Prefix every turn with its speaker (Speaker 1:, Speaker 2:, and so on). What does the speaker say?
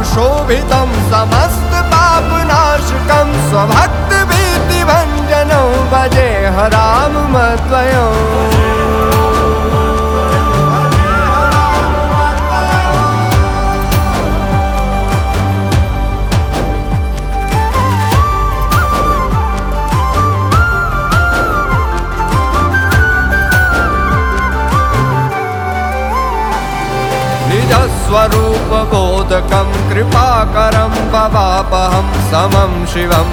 Speaker 1: शोभितं समस्तपापनाशकं स्वभक्तभीतिभञ्जनं भजे हराममद्वयम्। निजस्वरूपबोधकं कृपाकरं भवापहं समं शिवं